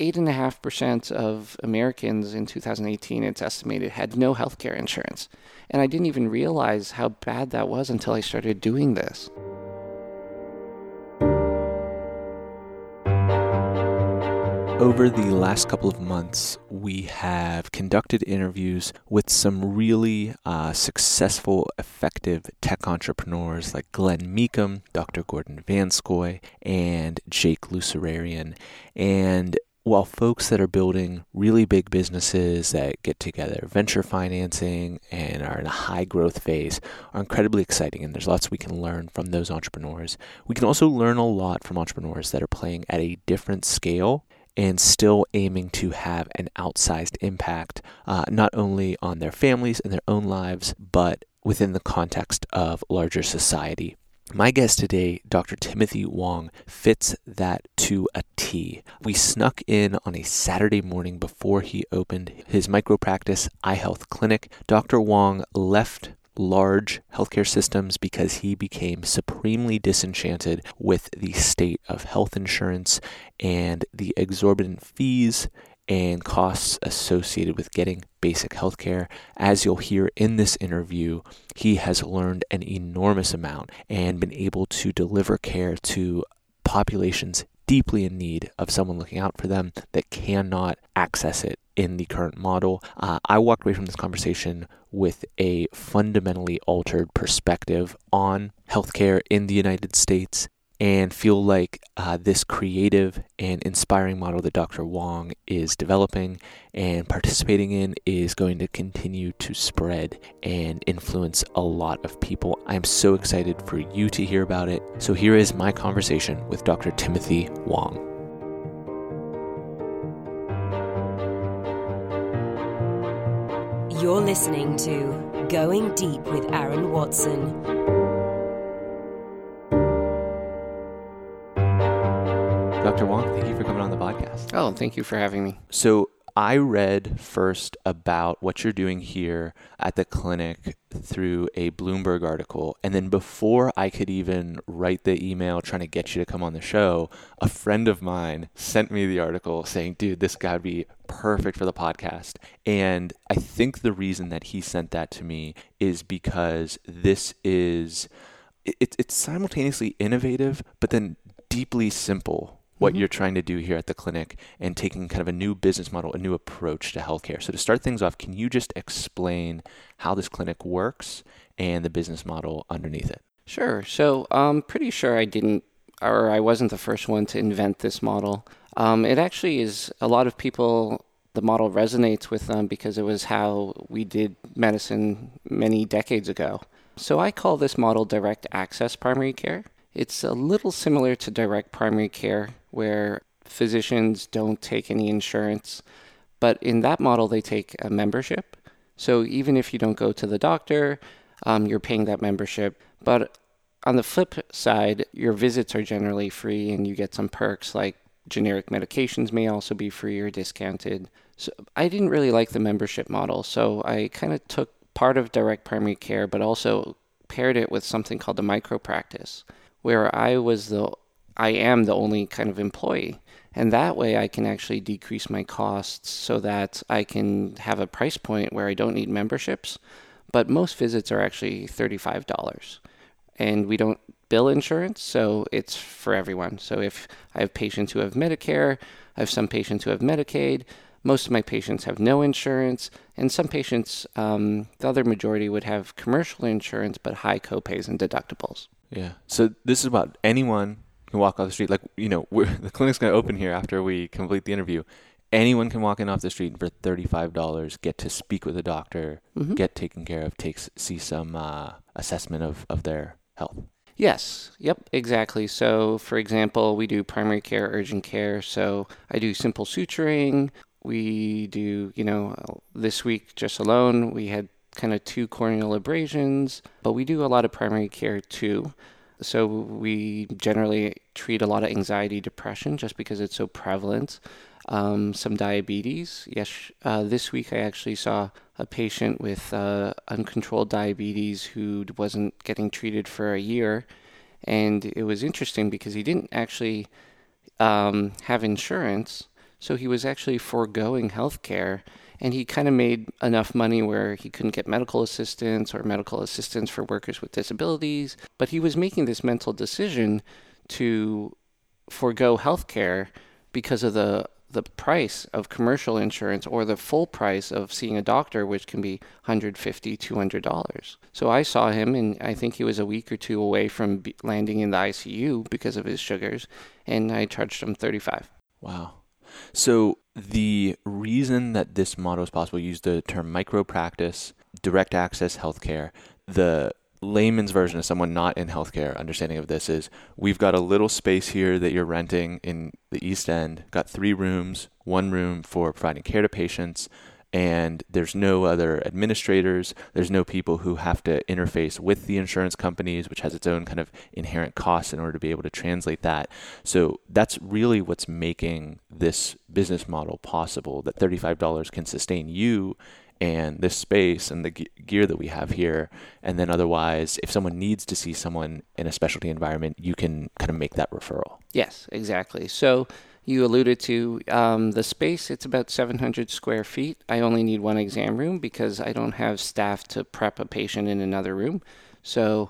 8.5% of Americans in 2018, it's estimated, had no healthcare insurance. And I didn't even realize how bad that was until I started doing this. Over the last couple of months, we have conducted interviews with some really successful, effective tech entrepreneurs like Glenn Meekum, Dr. Gordon Vanskoy, and Jake Lucerarian. And while folks that are building really big businesses that get together venture financing and are in a high growth phase are incredibly exciting, and there's lots we can learn from those entrepreneurs, we can also learn a lot from entrepreneurs that are playing at a different scale and still aiming to have an outsized impact, not only on their families and their own lives, but within the context of larger society. My guest today, Dr. Timothy Wong, fits that to a T. We snuck in on a Saturday morning before he opened his micropractice iHealth clinic. Dr. Wong left large healthcare systems because he became supremely disenchanted with the state of health insurance and the exorbitant fees and costs associated with getting basic healthcare. As you'll hear in this interview, he has learned an enormous amount and been able to deliver care to populations deeply in need of someone looking out for them that cannot access it in the current model. I walked away from this conversation with a fundamentally altered perspective on healthcare in the United States and feel like this creative and inspiring model that Dr. Wong is developing and participating in is going to continue to spread and influence a lot of people. I'm so excited for you to hear about it. So here is my conversation with Dr. Timothy Wong. You're listening to Going Deep with Aaron Watson. Dr. Wong, thank you for coming on the podcast. Oh, thank you for having me. So I read first about what you're doing here at the clinic through a Bloomberg article. And then before I could even write the email trying to get you to come on the show, a friend of mine sent me the article saying, dude, this guy would be perfect for the podcast. And I think the reason that he sent that to me is because this is, it's simultaneously innovative, but then deeply simple. What you're trying to do here at the clinic and taking kind of a new business model, a new approach to healthcare. So to start things off, can you just explain how this clinic works and the business model underneath it? Sure. So I'm pretty sure I wasn't the first one to invent this model. It actually is, a lot of people, the model resonates with them because it was how we did medicine many decades ago. So I call this model direct access primary care. It's a little similar to direct primary care, where physicians don't take any insurance, but in that model, they take a membership. So even if you don't go to the doctor, you're paying that membership. But on the flip side, your visits are generally free and you get some perks like generic medications may also be free or discounted. So I didn't really like the membership model, so I kind of took part of direct primary care, but also paired it with something called the micropractice, where I am the only kind of employee. And that way I can actually decrease my costs so that I can have a price point where I don't need memberships. But most visits are actually $35. And we don't bill insurance, so it's for everyone. So if I have patients who have Medicare, I have some patients who have Medicaid, most of my patients have no insurance, and some patients, the other majority would have commercial insurance, but high copays and deductibles. Yeah. So this is about anyone can walk off the street. Like, the clinic's going to open here after we complete the interview. Anyone can walk in off the street and for $35, get to speak with a doctor, get taken care of, see some assessment of their health. Yes. Yep, exactly. So, for example, we do primary care, urgent care. So I do simple suturing. We do, this week just alone, we had kind of 2 corneal abrasions, but we do a lot of primary care too. So we generally treat a lot of anxiety, depression, just because it's so prevalent. Some diabetes. Yes, this week I actually saw a patient with uncontrolled diabetes who wasn't getting treated for a year. And it was interesting because he didn't actually have insurance. So he was actually foregoing healthcare, and he kind of made enough money where he couldn't get medical assistance or medical assistance for workers with disabilities. But he was making this mental decision to forego healthcare because of the price of commercial insurance or the full price of seeing a doctor, which can be $150, $200. So I saw him, and I think he was a week or two away from landing in the ICU because of his sugars, and I charged him $35. Wow. So the reason that this model is possible, you use the term micro-practice, direct access healthcare. The layman's version of someone not in healthcare understanding of this is we've got a little space here that you're renting in the East End, got 3 rooms, 1 room for providing care to patients, and there's no other administrators, there's no people who have to interface with the insurance companies, which has its own kind of inherent costs in order to be able to translate that. So that's really what's making this business model possible, that $35 can sustain you and this space and the gear that we have here. And then otherwise, if someone needs to see someone in a specialty environment, you can kind of make that referral. Yes, exactly. So you alluded to the space. It's about 700 square feet. I only need 1 exam room because I don't have staff to prep a patient in another room. So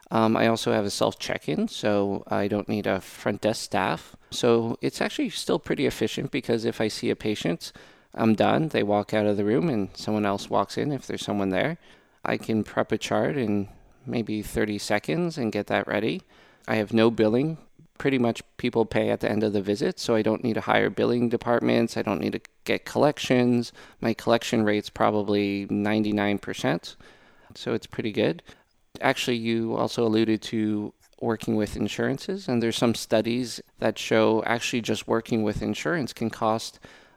I also have a self-check-in, so I don't need a front desk staff. So it's actually still pretty efficient because if I see a patient, I'm done. They walk out of the room and someone else walks in if there's someone there. I can prep a chart in maybe 30 seconds and get that ready. I have no billing. Pretty much people pay at the end of the visit, so I don't need to hire billing departments. I don't need to get collections. My collection rate's probably 99%, so it's pretty good. Actually, you also alluded to working with insurances, and there's some studies that show actually just working with insurance can cost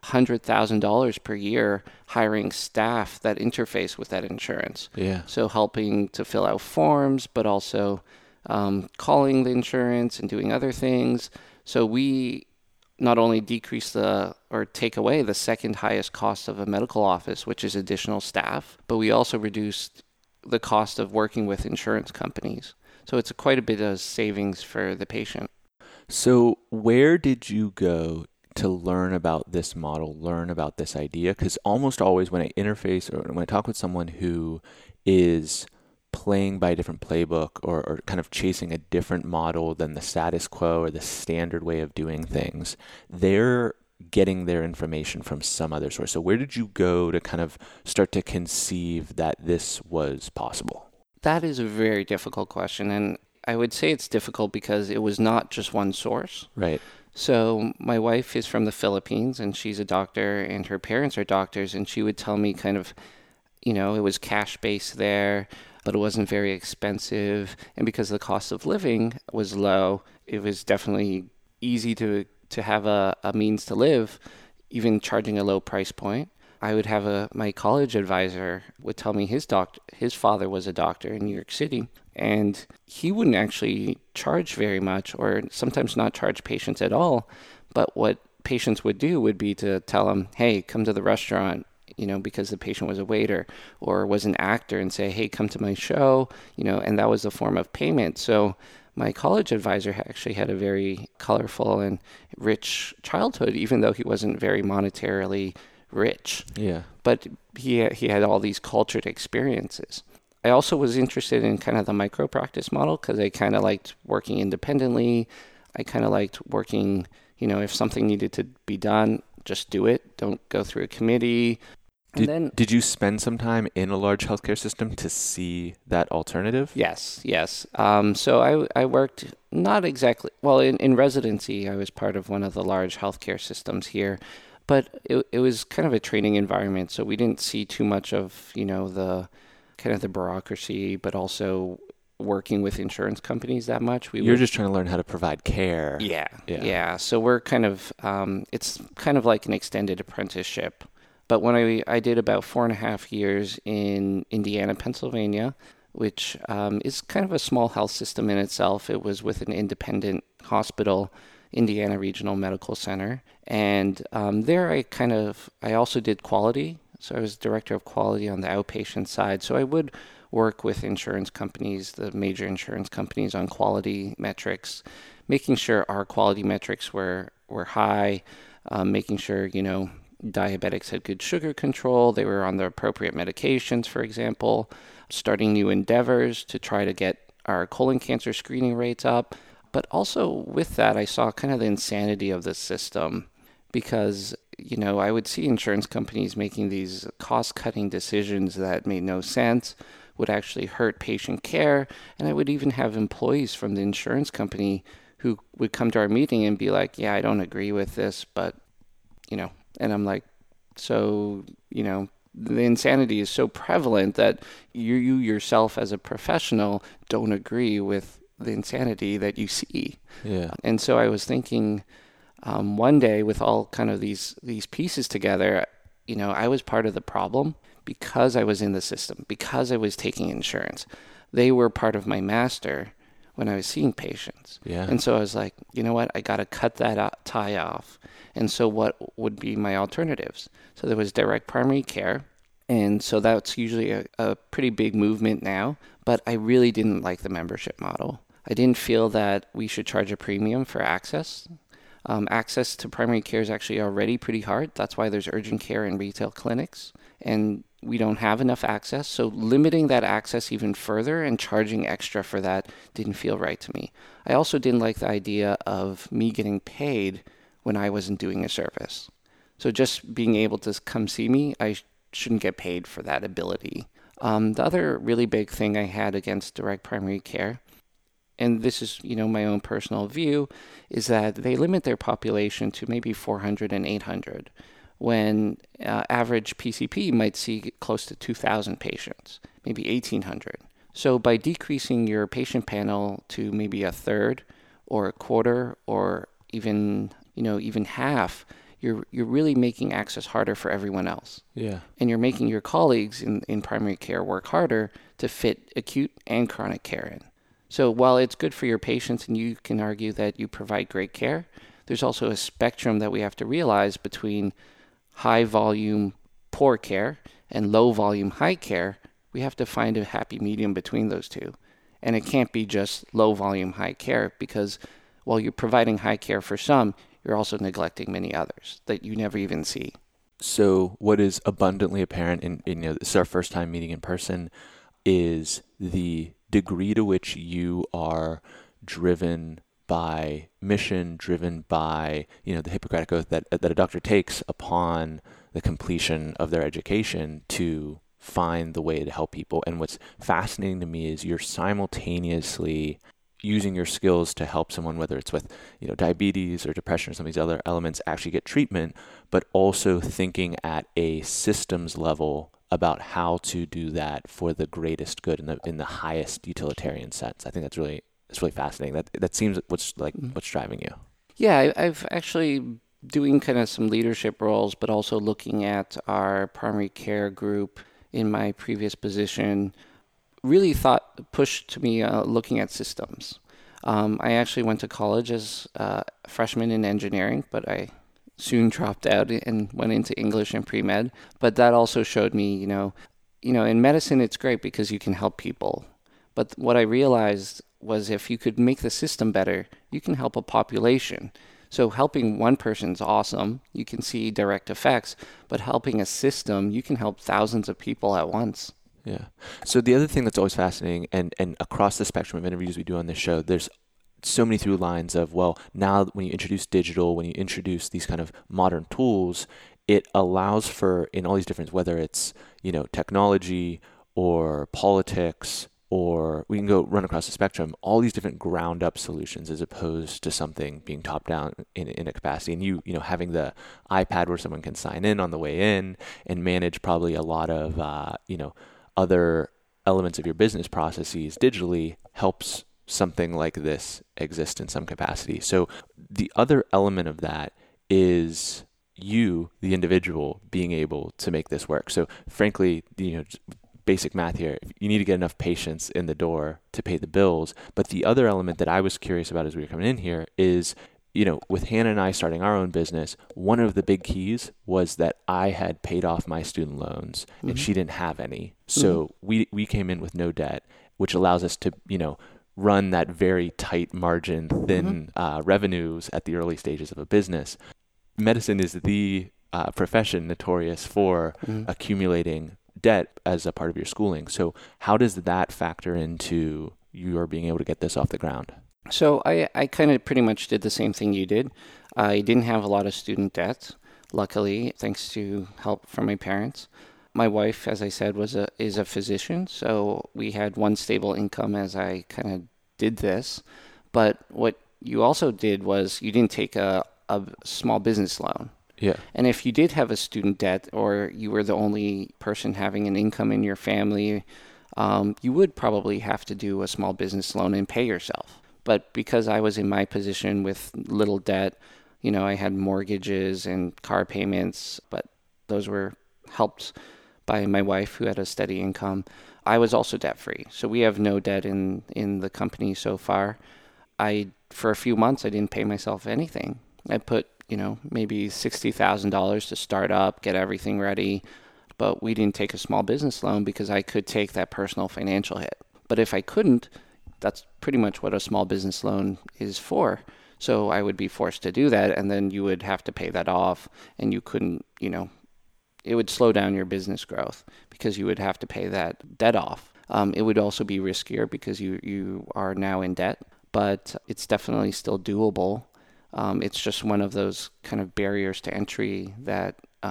$100,000 per year hiring staff that interface with that insurance. Yeah. So helping to fill out forms, but also calling the insurance and doing other things. So we not only decrease or take away the second highest cost of a medical office, which is additional staff, but we also reduced the cost of working with insurance companies. So it's quite a bit of savings for the patient. So where did you go to learn about this model, learn about this idea? Because almost always when I interface or when I talk with someone who is playing by a different playbook or kind of chasing a different model than the status quo or the standard way of doing things, they're getting their information from some other source. So where did you go to kind of start to conceive that this was possible? That is a very difficult question, and I would say it's difficult because it was not just one source. Right. So my wife is from the Philippines, and she's a doctor, and her parents are doctors, and she would tell me kind of, it was cash-based there, but it wasn't very expensive. And because the cost of living was low, it was definitely easy to have a means to live, even charging a low price point. I would have my college advisor would tell me his father was a doctor in New York City, and he wouldn't actually charge very much or sometimes not charge patients at all. But what patients would do would be to tell him, hey, come to the restaurant, because the patient was a waiter or was an actor, and say, hey, come to my show, and that was a form of payment. So my college advisor actually had a very colorful and rich childhood, even though he wasn't very monetarily rich. Yeah. But he had all these cultured experiences. I also was interested in kind of the micro-practice model because I kind of liked working independently. I kind of liked working, if something needed to be done, just do it. Don't go through a committee. Did you spend some time in a large healthcare system to see that alternative? Yes. So I worked not exactly, well, in residency, I was part of one of the large healthcare systems here, but it was kind of a training environment. So we didn't see too much of, the kind of the bureaucracy, but also working with insurance companies that much. You're just trying to learn how to provide care. Yeah. So we're kind of, it's kind of like an extended apprenticeship. But when I did about 4.5 years in Indiana, Pennsylvania, which is kind of a small health system in itself. It was with an independent hospital, Indiana Regional Medical Center. And there I also did quality. So I was director of quality on the outpatient side. So I would work with insurance companies, the major insurance companies, on quality metrics, making sure our quality metrics were high, making sure, diabetics had good sugar control, they were on the appropriate medications, for example, starting new endeavors to try to get our colon cancer screening rates up. But also with that, I saw kind of the insanity of the system because, I would see insurance companies making these cost-cutting decisions that made no sense, would actually hurt patient care, and I would even have employees from the insurance company who would come to our meeting and be like, yeah, I don't agree with this, but, and I'm like, so, the insanity is so prevalent that you yourself as a professional don't agree with the insanity that you see. Yeah. And so I was thinking one day with all kind of these pieces together, I was part of the problem because I was in the system, because I was taking insurance. They were part of my master when I was seeing patients. Yeah. And so I was like, you know what? I got to cut that tie off. And so what would be my alternatives? So there was direct primary care. And so that's usually a pretty big movement now. But I really didn't like the membership model. I didn't feel that we should charge a premium for access. Access to primary care is actually already pretty hard. That's why there's urgent care and retail clinics. And we don't have enough access. So limiting that access even further and charging extra for that didn't feel right to me. I also didn't like the idea of me getting paid when I wasn't doing a service. So just being able to come see me, I shouldn't get paid for that ability. The other really big thing I had against direct primary care, and this is, my own personal view, is that they limit their population to maybe 400 and 800, when average PCP might see close to 2,000 patients, maybe 1,800. So by decreasing your patient panel to maybe a third or a quarter or even half, you're really making access harder for everyone else. Yeah. And you're making your colleagues in primary care work harder to fit acute and chronic care in. So while it's good for your patients and you can argue that you provide great care, there's also a spectrum that we have to realize between high volume, poor care and low volume, high care. We have to find a happy medium between those two. And it can't be just low volume, high care, because while you're providing high care for some, you're also neglecting many others that you never even see. So what is abundantly apparent in this is our first time meeting in person, is the degree to which you are driven by mission, driven by, the Hippocratic Oath that a doctor takes upon the completion of their education to find the way to help people. And what's fascinating to me is you're simultaneously using your skills to help someone, whether it's with, diabetes or depression or some of these other elements, actually get treatment, but also thinking at a systems level about how to do that for the greatest good in the highest utilitarian sense. I think it's really fascinating. That seems what's driving you. Yeah, I've actually doing kind of some leadership roles, but also looking at our primary care group in my previous position, really pushed to me looking at systems. I actually went to college as a freshman in engineering, but I soon dropped out and went into English and pre-med. But that also showed me, in medicine, it's great because you can help people. But what I realized was if you could make the system better, you can help a population. So helping one person's awesome. You can see direct effects. But helping a system, you can help thousands of people at once. Yeah. So the other thing that's always fascinating, and across the spectrum of interviews we do on this show, there's so many through lines of, well, now when you introduce digital, when you introduce these kind of modern tools, it allows for, in all these different, whether it's, technology or politics, or we can go run across the spectrum, all these different ground up solutions as opposed to something being top down in a capacity. And you having the iPad where someone can sign in on the way in and manage probably a lot of, other elements of your business processes digitally helps something like this exist in some capacity. So the other element of that is you, the individual, being able to make this work. So frankly, basic math here, you need to get enough patients in the door to pay the bills. But the other element that I was curious about as we were coming in here is, with Hannah and I starting our own business, one of the big keys was that I had paid off my student loans and she didn't have any. So we came in with no debt, which allows us to, run that very tight margin, thin revenues at the early stages of a business. medicine is the profession notorious for accumulating debt as a part of your schooling. So how does that factor into your being able to get this off the ground? So I kind of pretty much did the same thing you did. I didn't have a lot of student debt, luckily, thanks to help from my parents. My wife, as I said, is a physician, so we had one stable income as I kind of did this. But what you also did was you didn't take a small business loan. Yeah. And if you did have a student debt or you were the only person having an income in your family, you would probably have to do a small business loan and pay yourself. But because I was in my position with little debt, I had mortgages and car payments, but those were helped by my wife who had a steady income. I was also debt free. So we have no debt in the company so far. For a few months, I didn't pay myself anything. I put, maybe $60,000 to start up, get everything ready. But we didn't take a small business loan because I could take that personal financial hit. But if I couldn't, that's pretty much what a small business loan is for. So I would be forced to do that, and then you would have to pay that off, and you couldn't, it would slow down your business growth because you would have to pay that debt off. It would also be riskier because you are now in debt, but it's definitely still doable. It's just one of those kind of barriers to entry that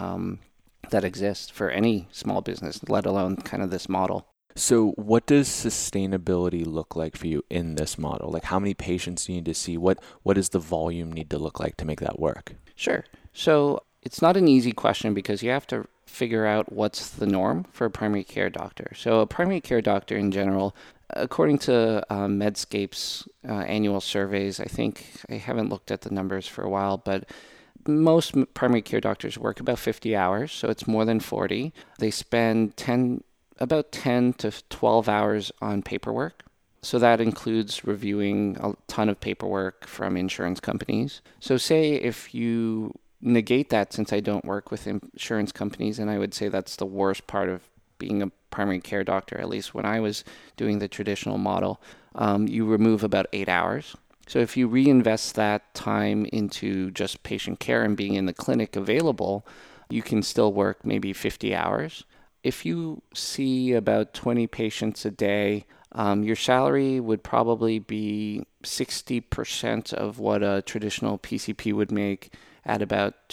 exist for any small business, let alone kind of this model. So what does sustainability look like for you in this model? Like how many patients do you need to see? What does the volume need to look like to make that work? Sure. So it's not an easy question because you have to figure out what's the norm for a primary care doctor. So a primary care doctor in general, according to Medscape's annual surveys, I think I haven't looked at the numbers for a while, but most primary care doctors work about 50 hours, so it's more than 40. They spend about 10 to 12 hours on paperwork. So that includes reviewing a ton of paperwork from insurance companies. So say if you negate that, since I don't work with insurance companies, and I would say that's the worst part of being a primary care doctor, at least when I was doing the traditional model, you remove about 8 hours. So if you reinvest that time into just patient care and being in the clinic available, you can still work maybe 50 hours. If you see about 20 patients a day, your salary would probably be 60% of what a traditional PCP would make at about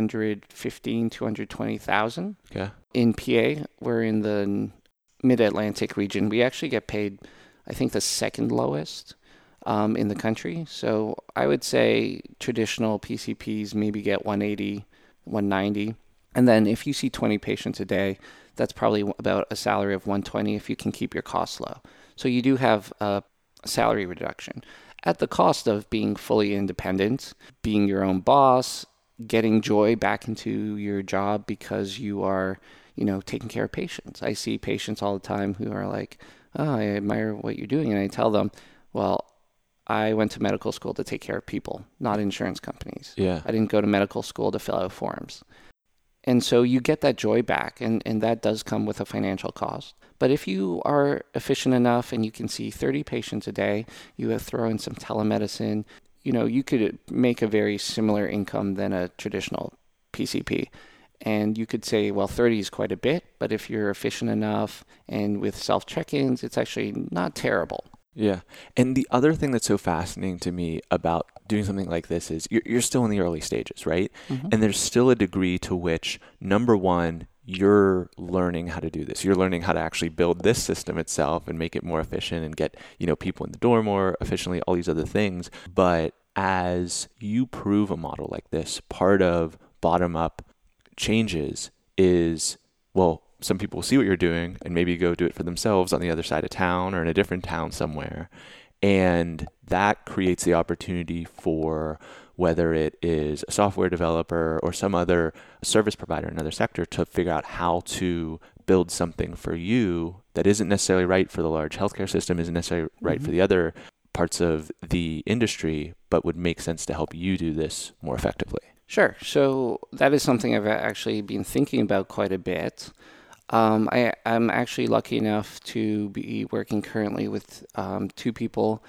$220,000. Okay. In PA, we're in the Mid-Atlantic region. We actually get paid, I think, the second lowest in the country. So I would say traditional PCPs maybe get 180, 190. And then if you see 20 patients a day, that's probably about a salary of 120 if you can keep your costs low. So you do have a salary reduction at the cost of being fully independent, being your own boss, getting joy back into your job because you are, taking care of patients. I see patients all the time who are like, oh, I admire what you're doing. And I tell them, well, I went to medical school to take care of people, not insurance companies. Yeah. I didn't go to medical school to fill out forms. And so you get that joy back, and that does come with a financial cost. But if you are efficient enough and you can see 30 patients a day, you throw in some telemedicine, you could make a very similar income than a traditional PCP. And you could say, well, 30 is quite a bit, but if you're efficient enough and with self-check-ins, it's actually not terrible. Yeah. And the other thing that's so fascinating to me about doing something like this is you're still in the early stages, right? Mm-hmm. And there's still a degree to which, number one, you're learning how to do this. You're learning how to actually build this system itself and make it more efficient and get, people in the door more efficiently, all these other things. But as you prove a model like this, part of bottom-up changes is, well, some people will see what you're doing and maybe go do it for themselves on the other side of town or in a different town somewhere. And that creates the opportunity for whether it is a software developer or some other service provider in another sector to figure out how to build something for you that isn't necessarily right for the large healthcare system, isn't necessarily right for the other parts of the industry, but would make sense to help you do this more effectively. Sure. So that is something I've actually been thinking about quite a bit. I'm actually lucky enough to be working currently with two people.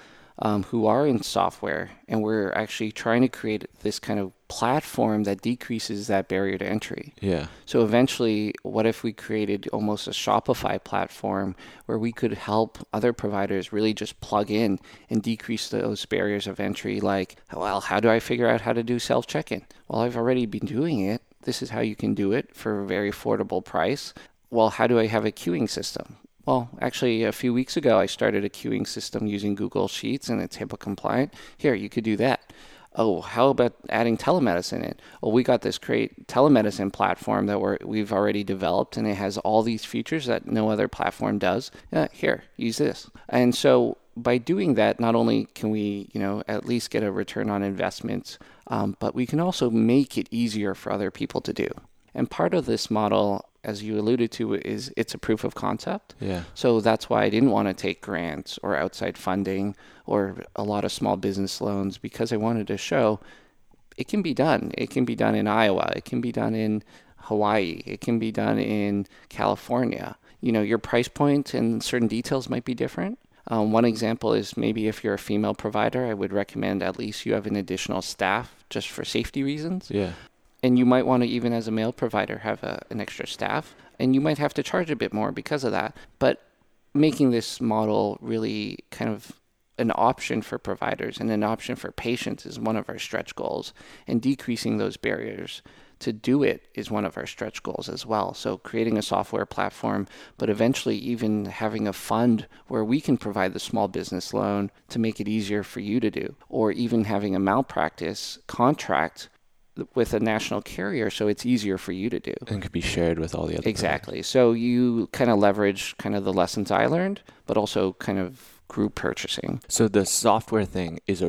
who are in software, and we're actually trying to create this kind of platform that decreases that barrier to entry. Yeah. So eventually, what if we created almost a Shopify platform where we could help other providers really just plug in and decrease those barriers of entry? Like, well, how do I figure out how to do self-check-in? Well, I've already been doing it. This is how you can do it for a very affordable price. Well, how do I have a queuing system? Well, actually, a few weeks ago, I started a queuing system using Google Sheets, and it's HIPAA compliant. Here, you could do that. Oh, how about adding telemedicine in? Well, we got this great telemedicine platform that we've already developed, and it has all these features that no other platform does. Here, use this. And so by doing that, not only can we, at least get a return on investments, but we can also make it easier for other people to do. And part of this model, as you alluded to, is it's a proof of concept. Yeah. So that's why I didn't want to take grants or outside funding or a lot of small business loans, because I wanted to show it can be done. It can be done in Iowa. It can be done in Hawaii. It can be done in California. Your price point and certain details might be different. One example is maybe if you're a female provider, I would recommend at least you have an additional staff just for safety reasons. Yeah. And you might want to, even as a male provider, have an extra staff. And you might have to charge a bit more because of that. But making this model really kind of an option for providers and an option for patients is one of our stretch goals. And decreasing those barriers to do it is one of our stretch goals as well. So creating a software platform, but eventually even having a fund where we can provide the small business loan to make it easier for you to do, or even having a malpractice contract with a national carrier so it's easier for you to do. And could be shared with all the other Exactly. Providers. So you kind of leverage kind of the lessons I learned, but also kind of group purchasing. So the software thing is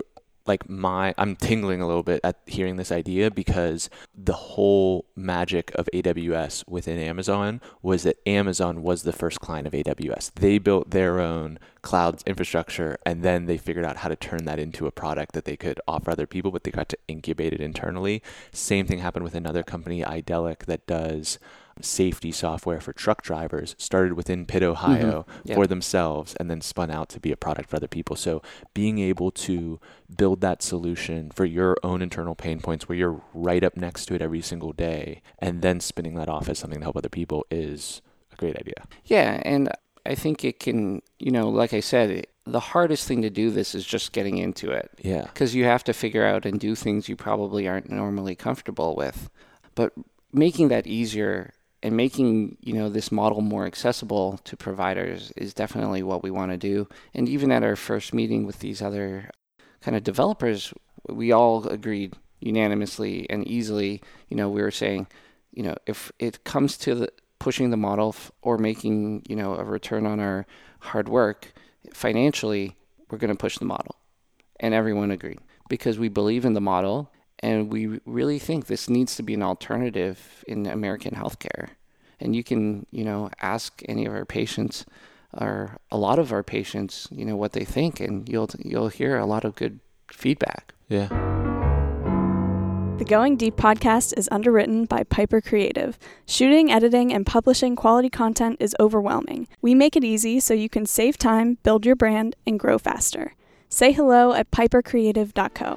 I'm tingling a little bit at hearing this idea, because the whole magic of AWS within Amazon was that Amazon was the first client of AWS. They built their own cloud infrastructure, and then they figured out how to turn that into a product that they could offer other people, but they got to incubate it internally. Same thing happened with another company, Idelic, that does safety software for truck drivers, started within Pitt, Ohio for themselves, and then spun out to be a product for other people. So being able to build that solution for your own internal pain points where you're right up next to it every single day, and then spinning that off as something to help other people is a great idea. Yeah, and I think it can, like I said, the hardest thing to do this is just getting into it. Yeah. Because you have to figure out and do things you probably aren't normally comfortable with. But making that easier and making, this model more accessible to providers is definitely what we want to do. And even at our first meeting with these other kind of developers, we all agreed unanimously and easily, we were saying, if it comes to pushing the model or making, a return on our hard work financially, we're going to push the model. And everyone agreed because we believe in the model. And we really think this needs to be an alternative in American healthcare. And you can, ask any of our patients or a lot of our patients, what they think, and you'll hear a lot of good feedback. Yeah. The Going Deep podcast is underwritten by Piper Creative. Shooting, editing, and publishing quality content is overwhelming. We make it easy so you can save time, build your brand, and grow faster. Say hello at pipercreative.co.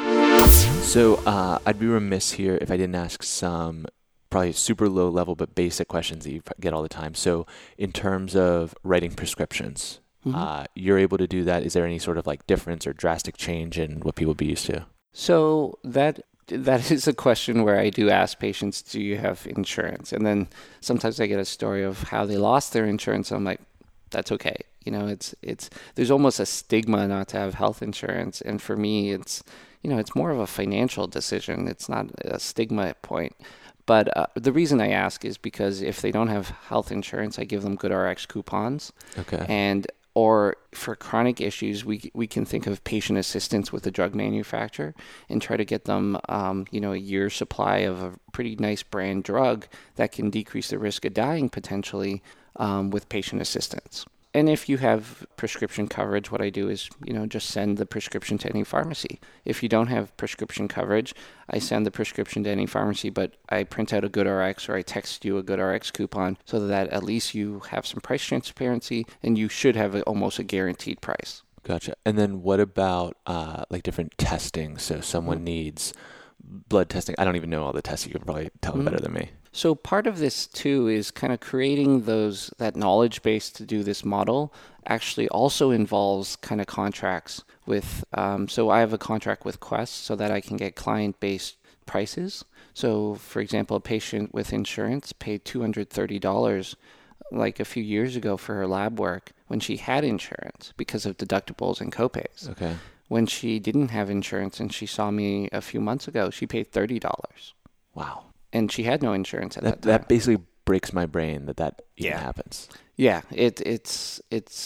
So I'd be remiss here if I didn't ask some probably super low level but basic questions that you get all the time. So in terms of writing prescriptions, you're able to do that. Is there any sort of difference or drastic change in what people would be used to? So that is a question where I do ask patients, do you have insurance? And then sometimes I get a story of how they lost their insurance. I'm like, that's okay. It's there's almost a stigma not to have health insurance. And for me, it's more of a financial decision. It's not a stigma point. But the reason I ask is because if they don't have health insurance, I give them GoodRx coupons. Okay. Or for chronic issues, we can think of patient assistance with the drug manufacturer and try to get them, a year's supply of a pretty nice brand drug that can decrease the risk of dying potentially with patient assistance. And if you have prescription coverage, what I do is, just send the prescription to any pharmacy. If you don't have prescription coverage, I send the prescription to any pharmacy, but I print out a GoodRx or I text you a GoodRx coupon so that at least you have some price transparency and you should have almost a guaranteed price. Gotcha. And then what about like different testing? So someone needs blood testing. I don't even know all the tests. You could probably tell me better than me. So part of this too is kind of creating that knowledge base to do this model actually also involves kind of contracts with, so I have a contract with Quest so that I can get client-based prices. So for example, a patient with insurance paid $230 like a few years ago for her lab work when she had insurance because of deductibles and copays. Okay. When she didn't have insurance and she saw me a few months ago, she paid $30. Wow. And she had no insurance at that time. That basically breaks my brain that even Yeah. happens. Yeah, it's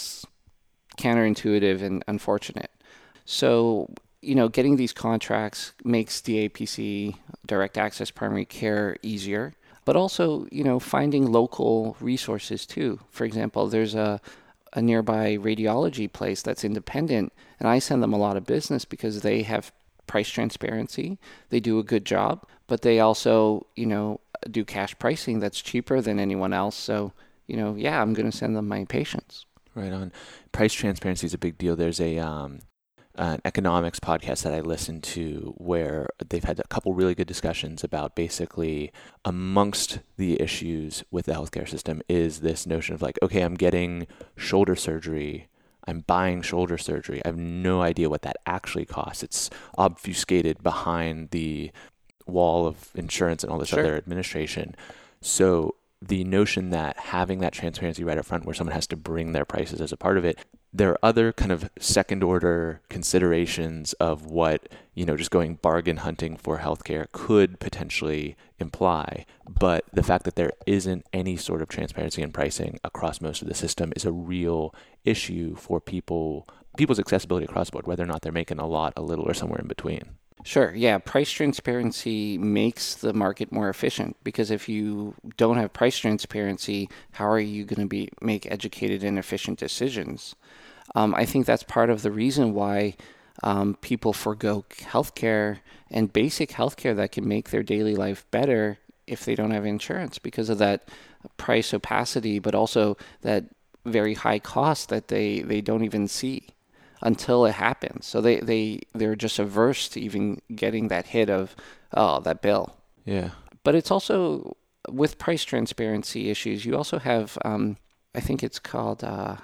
counterintuitive and unfortunate. So, getting these contracts makes DAPC, direct access primary care, easier, but also, finding local resources too. For example, there's a nearby radiology place that's independent, and I send them a lot of business because they have price transparency. They do a good job, but they also, do cash pricing that's cheaper than anyone else. So, I'm going to send them my patients. Right on. Price transparency is a big deal. There's an economics podcast that I listen to where they've had a couple really good discussions about basically amongst the issues with the healthcare system is this notion of like, okay, I'm getting shoulder surgery. I'm buying shoulder surgery. I have no idea what that actually costs. It's obfuscated behind the wall of insurance and all this other administration. So the notion that having that transparency right up front where someone has to bring their prices as a part of it, there are other kind of second order considerations of what, just going bargain hunting for healthcare could potentially imply. But the fact that there isn't any sort of transparency in pricing across most of the system is a real issue for people's accessibility across the board, whether or not they're making a lot, a little, or somewhere in between. Sure. Yeah. Price transparency makes the market more efficient because if you don't have price transparency, how are you going to make educated and efficient decisions? I think that's part of the reason why people forgo healthcare and basic healthcare that can make their daily life better if they don't have insurance because of that price opacity, but also that very high cost that they don't even see until it happens. So they're just averse to even getting that hit of, that bill. Yeah. But it's also, with price transparency issues, you also have, I think it's called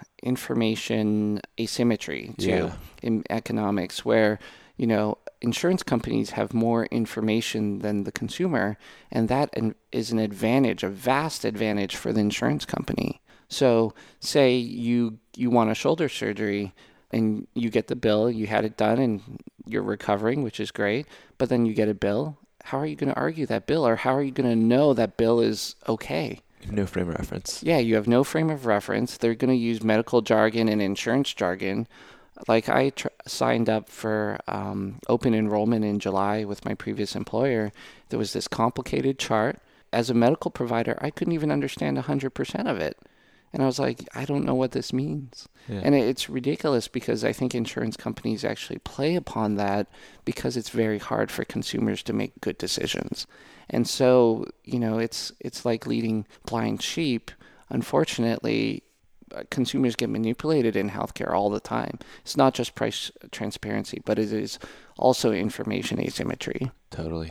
information asymmetry too in economics, where, insurance companies have more information than the consumer, and that is an advantage, a vast advantage for the insurance company. So say you want a shoulder surgery, and you get the bill, you had it done and you're recovering, which is great, but then you get a bill. How are you going to argue that bill, or how are you going to know that bill is okay? You have no frame of reference. Yeah, you have no frame of reference. They're going to use medical jargon and insurance jargon. Like I signed up for open enrollment in July with my previous employer. There was this complicated chart. As a medical provider, I couldn't even understand 100% of it. And I was like, I don't know what this means. Yeah. And it's ridiculous because I think insurance companies actually play upon that because it's very hard for consumers to make good decisions. And so, it's like leading blind sheep. Unfortunately, consumers get manipulated in healthcare all the time. It's not just price transparency, but it is also information asymmetry. Totally.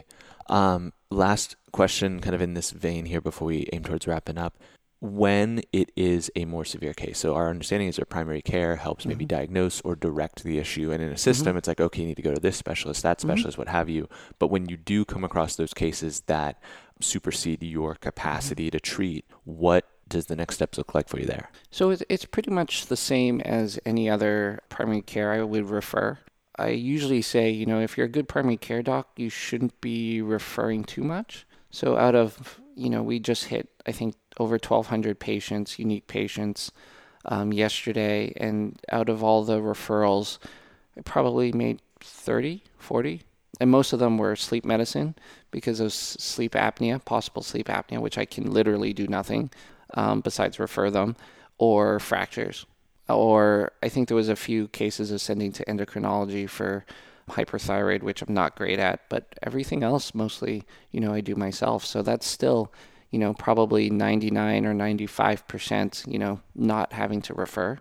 Last question kind of in this vein here before we aim towards wrapping up. When it is a more severe case, so our understanding is that primary care helps maybe diagnose or direct the issue. And in a system, it's like, okay, you need to go to this specialist, that specialist, what have you. But when you do come across those cases that supersede your capacity to treat, what does the next steps look like for you there? So it's pretty much the same as any other primary care I would refer. I usually say, if you're a good primary care doc, you shouldn't be referring too much. So out of, we just hit, I think, over 1,200 patients, unique patients, yesterday. And out of all the referrals, I probably made 30, 40. And most of them were sleep medicine because of sleep apnea, possible sleep apnea, which I can literally do nothing besides refer them, or fractures. Or I think there was a few cases of sending to endocrinology for hyperthyroid, which I'm not great at, but everything else mostly, I do myself. So that's still, probably 99 or 95%, not having to refer.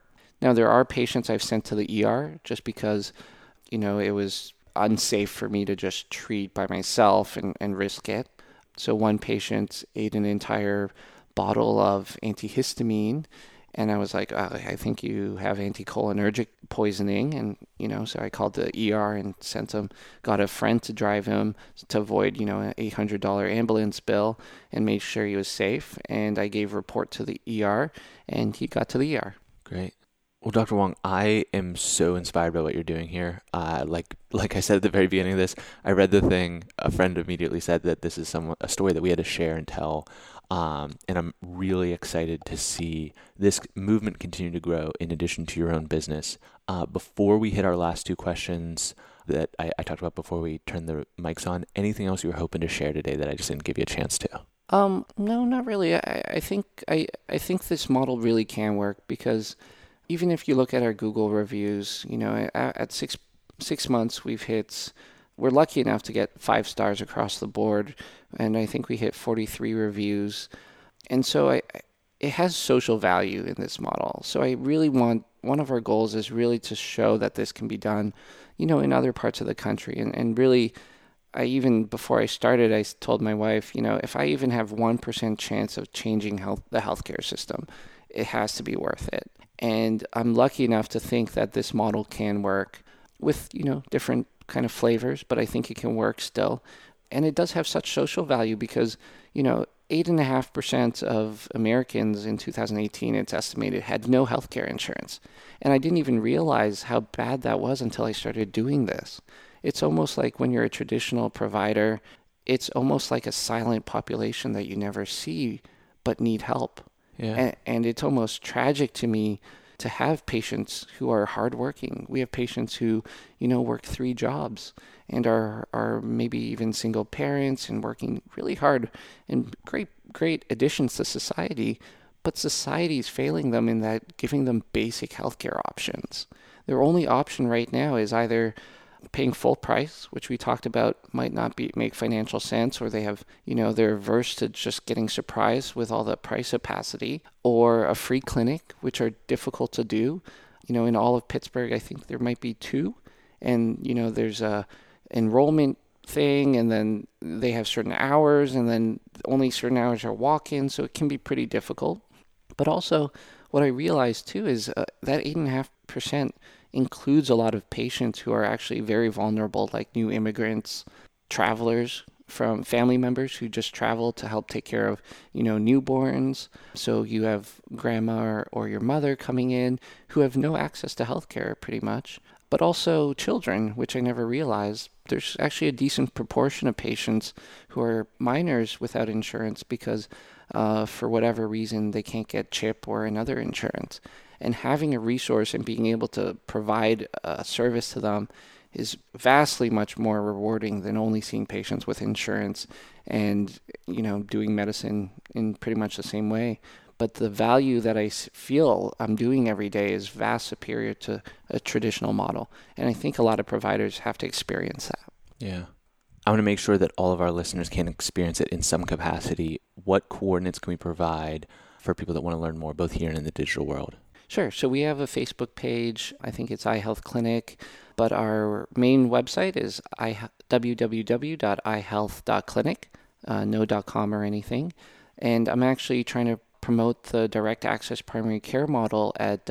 Now, there are patients I've sent to the ER just because, it was unsafe for me to just treat by myself and risk it. So one patient ate an entire bottle of antihistamine, and I was like, I think you have anticholinergic poisoning. And, so I called the ER and got a friend to drive him to avoid, an $800 ambulance bill, and made sure he was safe. And I gave a report to the ER, and he got to the ER. Great. Well, Dr. Wong, I am so inspired by what you're doing here. Like I said at the very beginning of this, I read the thing. A friend immediately said that this is a story that we had to share and tell. And I'm really excited to see this movement continue to grow in addition to your own business. Before we hit our last two questions that I talked about before we turned the mics on, anything else you were hoping to share today that I just didn't give you a chance to? No, not really. I think this model really can work, because even if you look at our Google reviews, at 6 months we're lucky enough to get 5 stars across the board, and I think we hit 43 reviews. And so it has social value in this model. So I really one of our goals is really to show that this can be done, in other parts of the country. And really, before I started, I told my wife, if I even have 1% chance of changing the healthcare system, it has to be worth it. And I'm lucky enough to think that this model can work with, different kind of flavors, but I think it can work still. And it does have such social value because, 8.5% of Americans in 2018, it's estimated, had no healthcare insurance. And I didn't even realize how bad that was until I started doing this. It's almost like when you're a traditional provider, it's almost like a silent population that you never see but need help. Yeah. And it's almost tragic to me to have patients who are hardworking. We have patients who, work 3 jobs and are maybe even single parents and working really hard and great additions to society, but society is failing them in that giving them basic healthcare options. Their only option right now is either paying full price, which we talked about might not make financial sense, or they have, they're averse to just getting surprised with all the price opacity, or a free clinic, which are difficult to do. In all of Pittsburgh, I think there might be 2, and, there's a enrollment thing, and then they have certain hours, and then only certain hours are walk-in, so it can be pretty difficult. But also, what I realized too is that 8.5% includes a lot of patients who are actually very vulnerable, like new immigrants, travelers, from family members who just travel to help take care of, newborns. So you have grandma or your mother coming in who have no access to healthcare pretty much, but also children, which I never realized. There's actually a decent proportion of patients who are minors without insurance because for whatever reason they can't get CHIP or another insurance. And having a resource and being able to provide a service to them is vastly much more rewarding than only seeing patients with insurance and, doing medicine in pretty much the same way. But the value that I feel I'm doing every day is vast superior to a traditional model. And I think a lot of providers have to experience that. Yeah. I want to make sure that all of our listeners can experience it in some capacity. What coordinates can we provide for people that want to learn more, both here and in the digital world? Sure. So we have a Facebook page. I think it's iHealth Clinic, but our main website is www.ihealth.clinic, no .com or anything. And I'm actually trying to promote the direct access primary care model at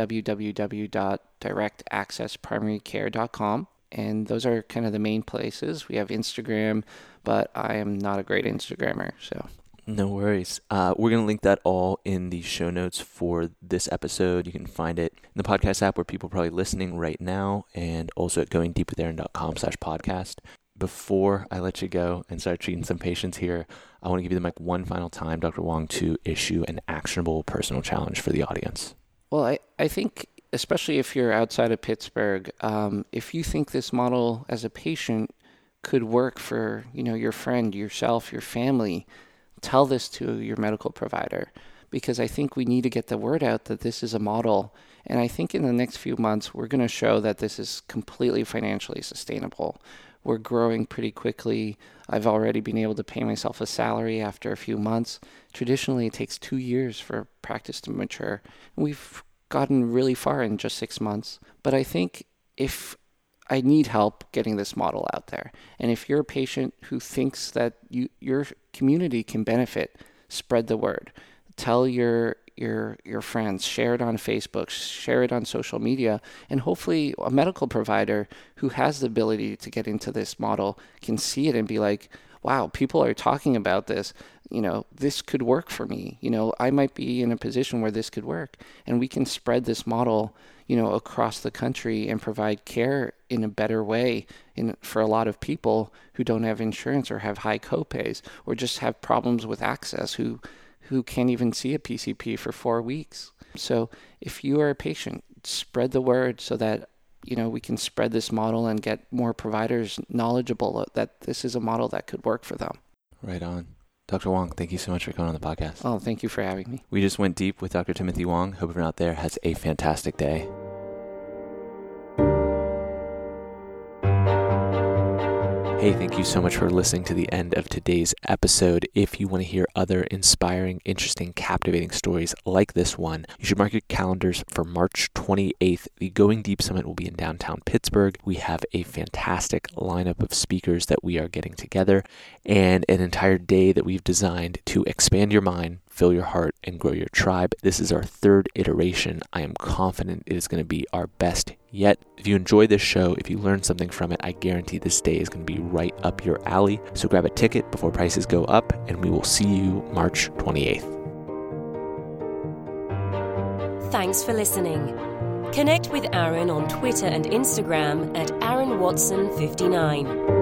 www.directaccessprimarycare.com. And those are kind of the main places. We have Instagram, but I am not a great Instagrammer, so... No worries. We're going to link that all in the show notes for this episode. You can find it in the podcast app where people are probably listening right now, and also at goingdeepwithaaron.com/podcast. Before I let you go and start treating some patients here, I want to give you the mic one final time, Dr. Wong, to issue an actionable personal challenge for the audience. Well, I think, especially if you're outside of Pittsburgh, if you think this model as a patient could work for, your friend, yourself, your family, tell this to your medical provider, because I think we need to get the word out that this is a model. And I think in the next few months, we're going to show that this is completely financially sustainable. We're growing pretty quickly. I've already been able to pay myself a salary after a few months. Traditionally, it takes 2 years for practice to mature. And we've gotten really far in just 6 months. But I think if I need help getting this model out there, and if you're a patient who thinks that your community can benefit, spread the word. Tell your friends, share it on Facebook, share it on social media, and hopefully a medical provider who has the ability to get into this model can see it and be like, wow, people are talking about this. This could work for me. I might be in a position where this could work, and we can spread this model, across the country and provide care in a better way for a lot of people who don't have insurance or have high copays or just have problems with access, who can't even see a PCP for 4 weeks. So if you are a patient, spread the word so that we can spread this model and get more providers knowledgeable that this is a model that could work for them. Right on. Dr. Wong, thank you so much for coming on the podcast. Oh, thank you for having me. We just went deep with Dr. Timothy Wong. Hope everyone out there has a fantastic day. Hey, thank you so much for listening to the end of today's episode. If you want to hear other inspiring, interesting, captivating stories like this one, you should mark your calendars for March 28th. The Going Deep Summit will be in downtown Pittsburgh. We have a fantastic lineup of speakers that we are getting together and an entire day that we've designed to expand your mind, fill your heart, and grow your tribe. This is our 3rd iteration. I am confident it is going to be our best yet. If you enjoy this show, if you learn something from it, I guarantee this day is going to be right up your alley. So grab a ticket before prices go up, and we will see you March 28th. Thanks for listening. Connect with Aaron on Twitter and Instagram at AaronWatson59.